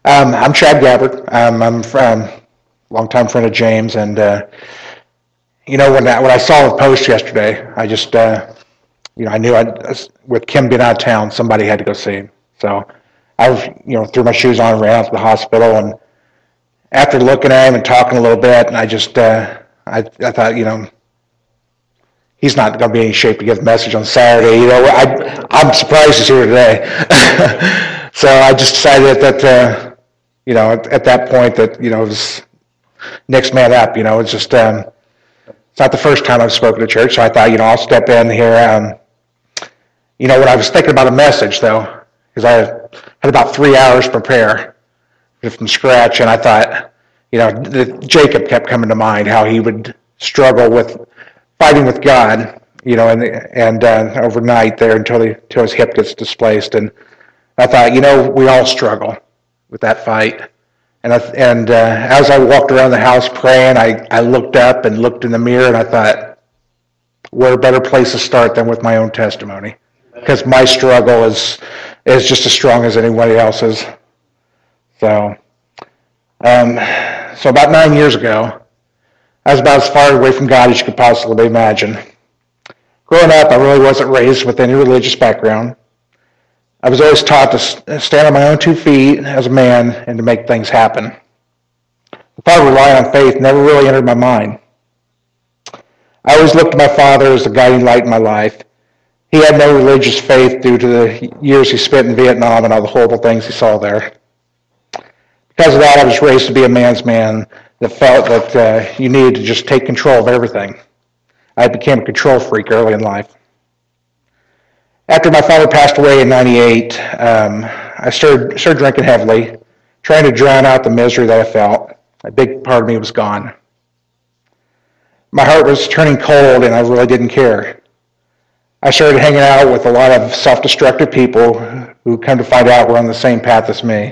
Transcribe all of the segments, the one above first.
I'm Chad Gabbard. I'm a longtime friend of James, and when I saw the post yesterday, I just I knew with Kim being out of town, somebody had to go see him. So I threw my shoes on and ran out to the hospital, and after looking at him and talking a little bit, and I just I thought he's not going to be in any shape to give the message on Saturday. I'm surprised he's here today. So I just decided that at that point that it was next man up. It's just it's not the first time I've spoken to church, so I thought I'll step in here. When I was thinking about a message though, because I had about 3 hours to prepare from scratch, and I thought Jacob kept coming to mind, how he would struggle with fighting with God, and overnight there until his hip gets displaced. And I thought, we all struggle with that fight. And as I walked around the house praying, I looked up and looked in the mirror, and I thought, where a better place to start than with my own testimony? Because my struggle is just as strong as anybody else's. So about 9 years ago, I was about as far away from God as you could possibly imagine. Growing up, I really wasn't raised with any religious background. I was always taught to stand on my own 2 feet as a man and to make things happen. The thought of relying on faith never really entered my mind. I always looked to my father as the guiding light in my life. He had no religious faith due to the years he spent in Vietnam and all the horrible things he saw there. Because of that, I was raised to be a man's man that felt that you needed to just take control of everything. I became a control freak early in life. After my father passed away in 98, I started drinking heavily, trying to drown out the misery that I felt. A big part of me was gone. My heart was turning cold, and I really didn't care. I started hanging out with a lot of self-destructive people who come to find out were on the same path as me.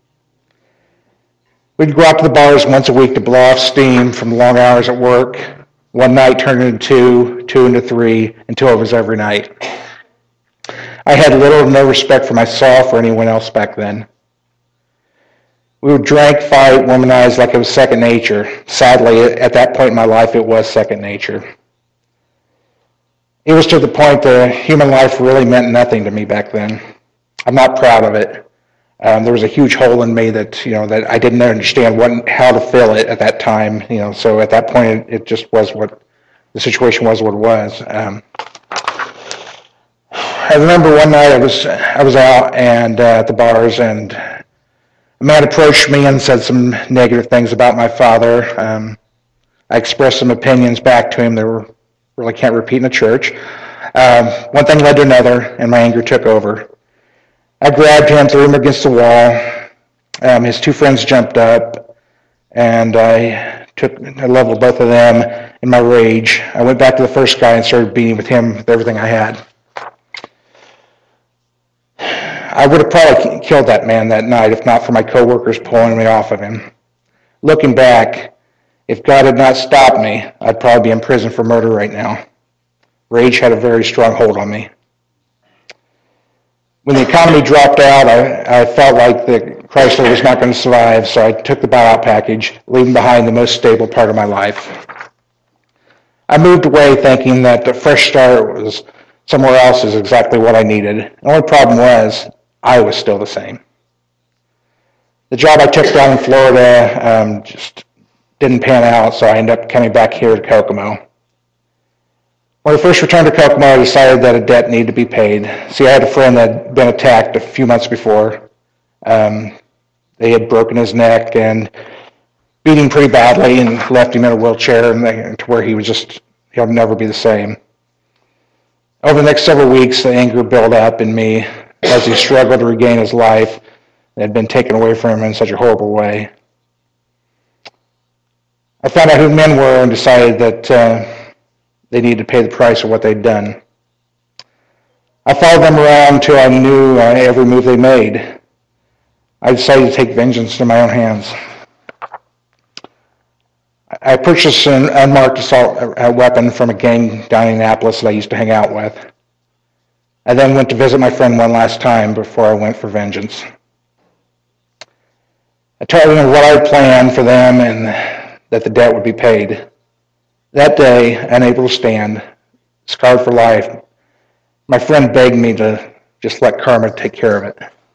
We'd go out to the bars once a week to blow off steam from long hours at work. One night turned into 2 into 3, until it was every night. I had little or no respect for myself or anyone else back then. We would drink, fight, womanize like it was second nature. Sadly, at that point in my life, it was second nature. It was to the point that human life really meant nothing to me back then. I'm not proud of it. There was a huge hole in me that that I didn't understand how to fill it at that time. So at that point, it just was what the situation was. What it was. I remember one night I was out and at the bars, and a man approached me and said some negative things about my father. I expressed some opinions back to him that really can't repeat in a church. One thing led to another, and my anger took over. I grabbed him, threw him against the wall. His 2 friends jumped up, and I leveled both of them in my rage. I went back to the first guy and started beating with him with everything I had. I would have probably killed that man that night if not for my coworkers pulling me off of him. Looking back, if God had not stopped me, I'd probably be in prison for murder right now. Rage had a very strong hold on me. When the economy dropped out, I felt like the Chrysler was not going to survive, so I took the buyout package, leaving behind the most stable part of my life. I moved away thinking that a fresh start was somewhere else is exactly what I needed. The only problem was, I was still the same. The job I took down in Florida just didn't pan out, so I ended up coming back here to Kokomo. When I first returned to Kokomo, I decided that a debt needed to be paid. See, I had a friend that had been attacked a few months before. They had broken his neck and beat him pretty badly and left him in a wheelchair to where he'll never be the same. Over the next several weeks, the anger built up in me as he struggled to regain his life that had been taken away from him in such a horrible way. I found out who the men were and decided that they needed to pay the price of what they'd done. I followed them around until I knew every move they made. I decided to take vengeance in my own hands. I purchased an unmarked assault weapon from a gang down in Annapolis that I used to hang out with. I then went to visit my friend one last time before I went for vengeance. I told them what I had planned for them and that the debt would be paid. That day, unable to stand, scarred for life, my friend begged me to just let karma take care of it.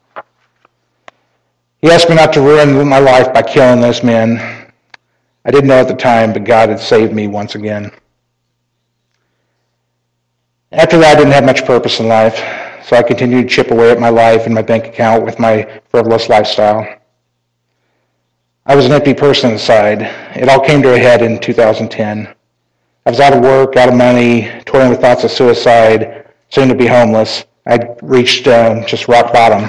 He asked me not to ruin my life by killing those men. I didn't know at the time, but God had saved me once again. After that, I didn't have much purpose in life, so I continued to chip away at my life and my bank account with my frivolous lifestyle. I was an empty person inside. It all came to a head in 2010. I was out of work, out of money, toiling with thoughts of suicide, soon to be homeless. I'd reached just rock bottom.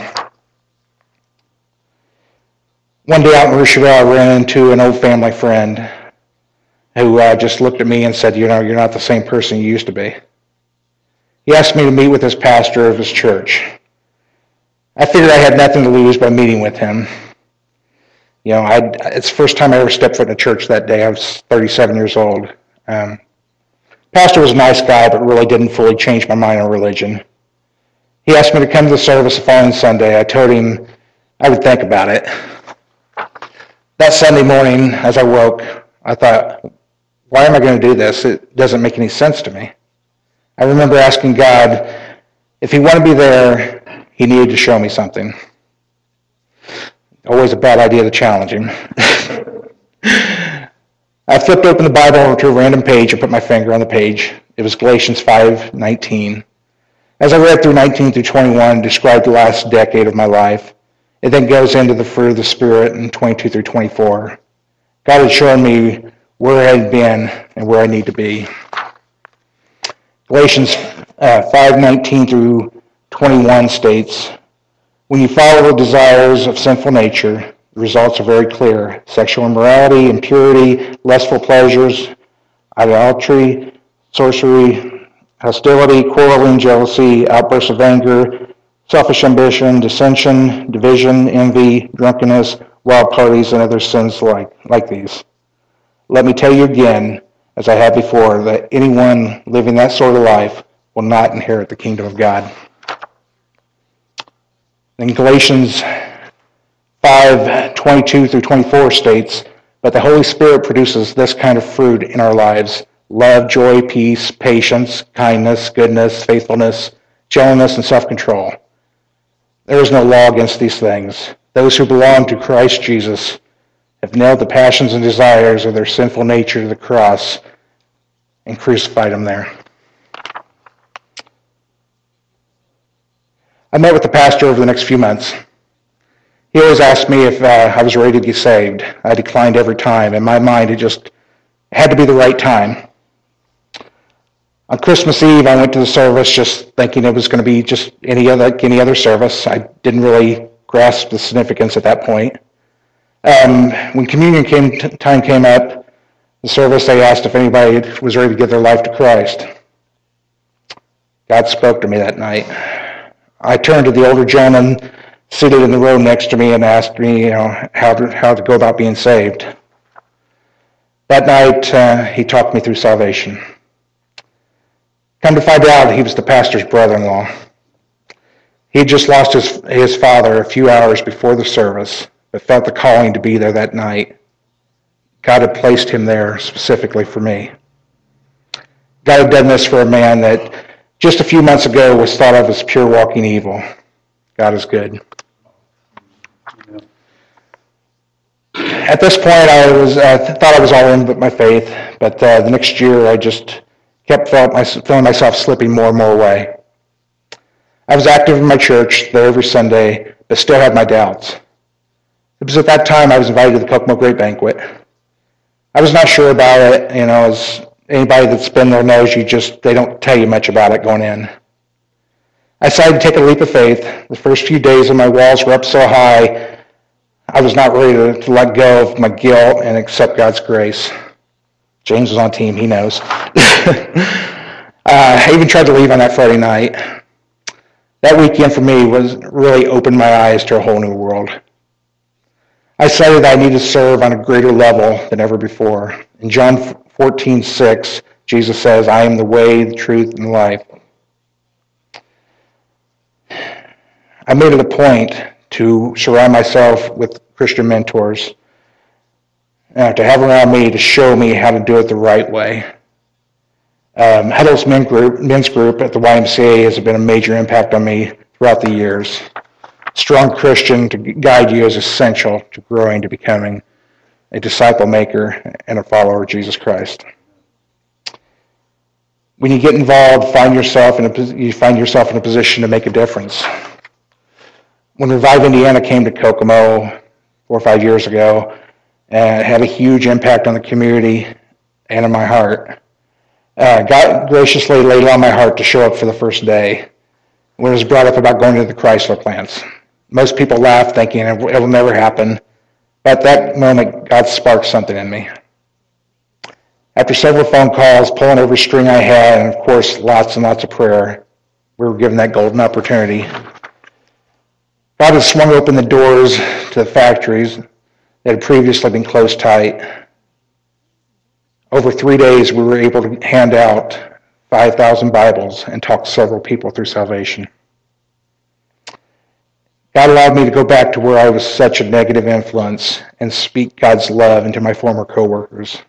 One day out in Rocheville, I ran into an old family friend who just looked at me and said, you're not the same person you used to be. He asked me to meet with his pastor of his church. I figured I had nothing to lose by meeting with him. It's the first time I ever stepped foot in a church that day. I was 37 years old. Pastor was a nice guy, but really didn't fully change my mind on religion. He asked me to come to the service the following Sunday. I told him I would think about it. That Sunday morning, as I woke, I thought, why am I going to do this? It doesn't make any sense to me. I remember asking God, if he wanted me there, he needed to show me something. Always a bad idea to challenge him. I flipped open the Bible over to a random page and put my finger on the page. It was Galatians 5:19. As I read through 19 through 21, described the last decade of my life. It then goes into the fruit of the Spirit in 22 through 24. God had shown me where I had been and where I need to be. Galatians 5:19 through 21 states, when you follow the desires of sinful nature, the results are very clear. Sexual immorality, impurity, lustful pleasures, idolatry, sorcery, hostility, quarreling, jealousy, outbursts of anger, selfish ambition, dissension, division, envy, drunkenness, wild parties, and other sins like these. Let me tell you again, as I have before, that anyone living that sort of life will not inherit the kingdom of God. Then Galatians 5:22 through 24 states, but the Holy Spirit produces this kind of fruit in our lives: love, joy, peace, patience, kindness, goodness, faithfulness, gentleness, and self-control. There is no law against these things. Those who belong to Christ Jesus have nailed the passions and desires of their sinful nature to the cross and crucified them there. I met with the pastor over the next few months. He always asked me if I was ready to be saved. I declined every time. In my mind, it just had to be the right time. On Christmas Eve, I went to the service just thinking it was going to be just any other service. I didn't really grasp the significance at that point. When communion time came up, the service, they asked if anybody was ready to give their life to Christ. God spoke to me that night. I turned to the older gentleman seated in the row next to me and asked me, how to go about being saved. That night, he talked me through salvation. Come to find out, he was the pastor's brother-in-law. He had just lost his father a few hours before the service, but felt the calling to be there that night. God had placed him there specifically for me. God had done this for a man that just a few months ago was thought of as pure walking evil. God is good. At this point, I thought I was all in with my faith, but the next year I just kept feeling myself slipping more and more away. I was active in my church there every Sunday, but still had my doubts. It was at that time I was invited to the Kokomo Great Banquet. I was not sure about it. As anybody that's been there knows, they don't tell you much about it going in. I decided to take a leap of faith. The first few days of my walls were up so high, I was not ready to let go of my guilt and accept God's grace. James was on team, he knows. I even tried to leave on that Friday night. That weekend for me really opened my eyes to a whole new world. I decided that I needed to serve on a greater level than ever before. In John 14:6, Jesus says, I am the way, the truth, and the life. I made it a point to surround myself with Christian mentors to have around me to show me how to do it the right way. Huddle's men's group at the YMCA has been a major impact on me throughout the years. A strong Christian to guide you is essential to growing to becoming a disciple maker and a follower of Jesus Christ. When you get involved, you find yourself in a position to make a difference. When Revive Indiana came to Kokomo 4 or 5 years ago, it had a huge impact on the community and in my heart. God graciously laid it on my heart to show up for the first day when it was brought up about going to the Chrysler plants. Most people laughed thinking it will never happen. But at that moment, God sparked something in me. After several phone calls, pulling every string I had, and of course lots and lots of prayer, we were given that golden opportunity. God had swung open the doors to the factories that had previously been closed tight. Over 3 days, we were able to hand out 5,000 Bibles and talk several people through salvation. God allowed me to go back to where I was such a negative influence and speak God's love into my former coworkers.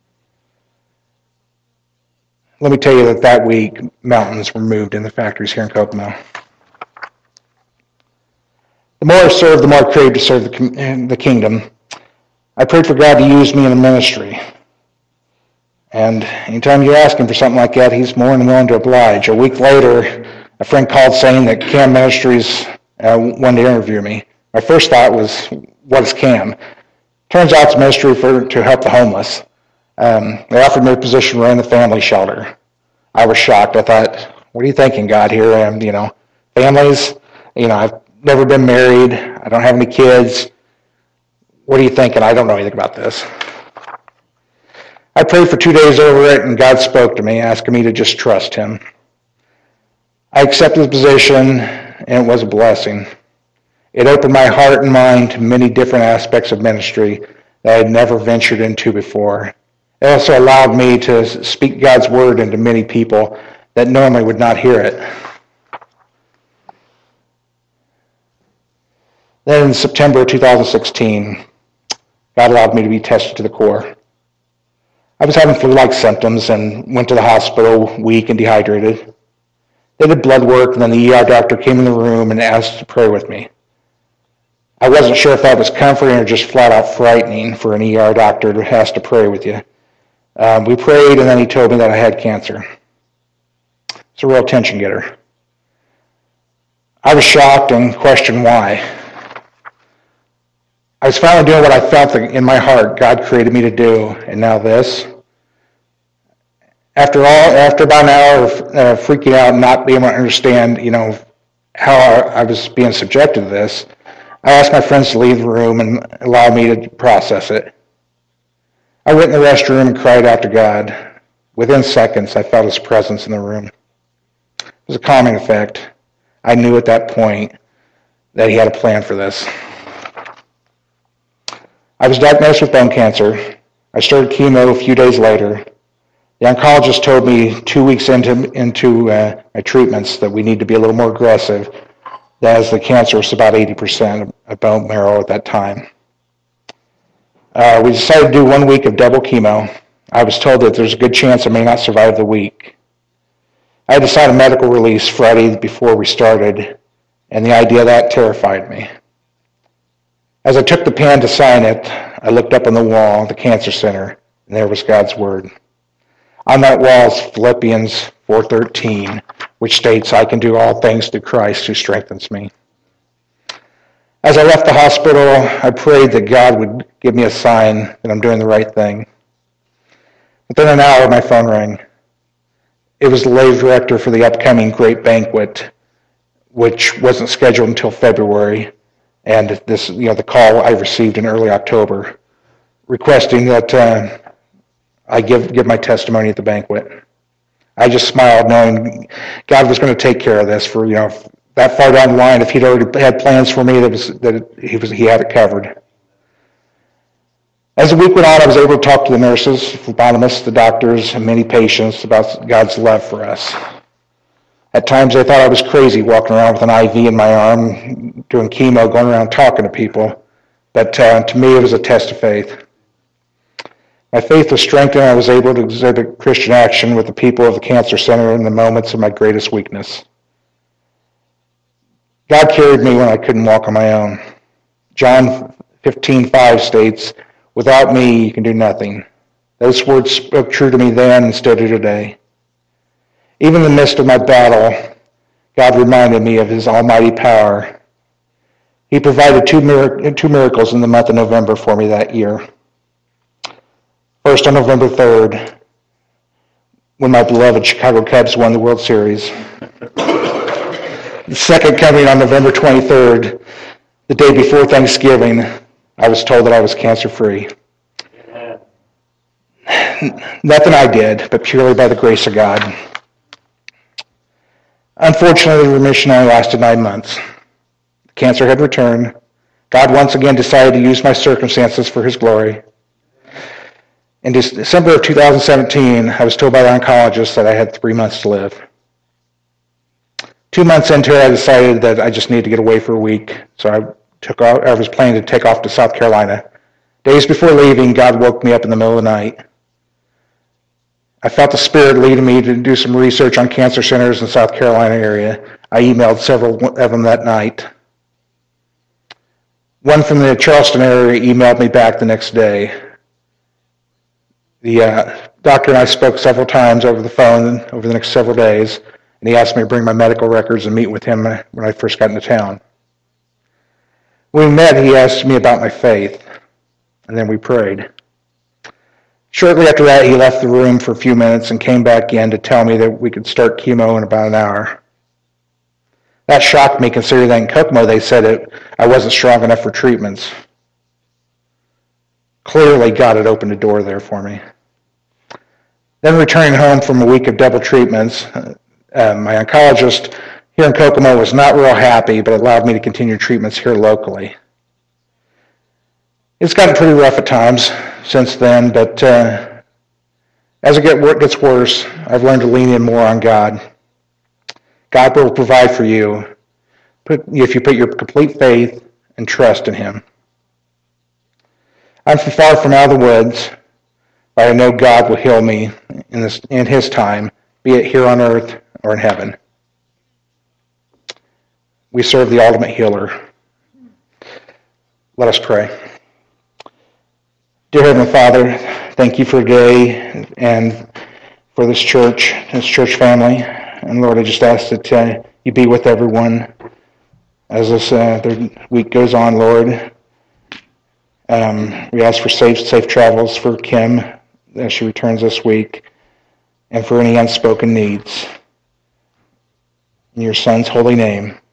Let me tell you that week, mountains were moved in the factories here in Kokomo. The more I served, the more I craved to serve the kingdom. I prayed for God to use me in the ministry. And anytime you ask him for something like that, he's more than willing to oblige. A week later, a friend called saying that CAM Ministries wanted to interview me. My first thought was, what is CAM? Turns out it's a ministry to help the homeless. They offered me a position running the family shelter. I was shocked. I thought, what are you thinking, God? Here I am, families, I've never been married. I don't have any kids. What are you thinking? I don't know anything about this. I prayed for 2 days over it, and God spoke to me, asking me to just trust him. I accepted the position, and it was a blessing. It opened my heart and mind to many different aspects of ministry that I had never ventured into before. It also allowed me to speak God's word into many people that normally would not hear it. Then in September 2016, God allowed me to be tested to the core. I was having flu-like symptoms and went to the hospital weak and dehydrated. They did blood work, and then the ER doctor came in the room and asked to pray with me. I wasn't sure if that was comforting or just flat out frightening for an ER doctor to have to pray with you. We prayed, and then he told me that I had cancer. It's a real attention getter. I was shocked and questioned why. I was finally doing what I felt in my heart God created me to do, and now this. After about an hour of freaking out and not being able to understand, how I was being subjected to this, I asked my friends to leave the room and allow me to process it. I went in the restroom and cried out to God. Within seconds, I felt his presence in the room. It was a calming effect. I knew at that point that he had a plan for this. I was diagnosed with bone cancer. I started chemo a few days later. The oncologist told me 2 weeks into my treatments that we need to be a little more aggressive, as the cancer was about 80% of bone marrow at that time. We decided to do 1 week of double chemo. I was told that there's a good chance I may not survive the week. I had to sign a medical release Friday before we started, and the idea of that terrified me. As I took the pen to sign it, I looked up on the wall, the cancer center, and there was God's word. On that wall is Philippians 4:13, which states, I can do all things through Christ who strengthens me. As I left the hospital, I prayed that God would give me a sign that I'm doing the right thing. Within an hour, my phone rang. It was the lay director for the upcoming great banquet, which wasn't scheduled until February. And this, the call I received in early October, requesting that I give my testimony at the banquet. I just smiled, knowing God was going to take care of this. For that far down the line, if He'd already had plans for me, He had it covered. As the week went on, I was able to talk to the nurses, phlebotomists, the doctors, and many patients about God's love for us. At times, they thought I was crazy walking around with an IV in my arm, doing chemo, going around talking to people. but to me it was a test of faith. My faith was strengthened, and I was able to exhibit Christian action with the people of the Cancer Center in the moments of my greatest weakness. God carried me when I couldn't walk on my own. John 15:5 states, "Without me, you can do nothing." Those words spoke true to me then and still do today. Even in the midst of my battle, God reminded me of his almighty power. He provided two miracles in the month of November for me that year. First, on November 3rd, when my beloved Chicago Cubs won the World Series. The second, coming on November 23rd, the day before Thanksgiving, I was told that I was cancer-free. Nothing I did, but purely by the grace of God. Unfortunately, the remission only lasted 9 months. The cancer had returned. God once again decided to use my circumstances for his glory. In December of 2017, I was told by the oncologist that I had 3 months to live. 2 months into it, I decided that I just needed to get away for a week, so I was planning to take off to South Carolina. Days before leaving, God woke me up in the middle of the night. I felt the Spirit leading me to do some research on cancer centers in the South Carolina area. I emailed several of them that night. One from the Charleston area emailed me back the next day. The doctor and I spoke several times over the phone over the next several days, and he asked me to bring my medical records and meet with him when I first got into town. When we met, he asked me about my faith, and then we prayed. Shortly after that, he left the room for a few minutes and came back in to tell me that we could start chemo in about an hour. That shocked me, considering that in Kokomo they said I wasn't strong enough for treatments. Clearly, God had opened a door there for me. Then returning home from a week of double treatments, my oncologist here in Kokomo was not real happy, but allowed me to continue treatments here locally. It's gotten pretty rough at times since then, but as it gets worse, I've learned to lean in more on God. God will provide for you if you put your complete faith and trust in him. I'm far from out of the woods, but I know God will heal me in his time, be it here on earth or in heaven. We serve the ultimate healer. Let us pray. Dear Heavenly Father, thank you for today and for this church family. And Lord, I just ask that you be with everyone as this week goes on, Lord. We ask for safe travels for Kim as she returns this week, and for any unspoken needs. In your Son's holy name,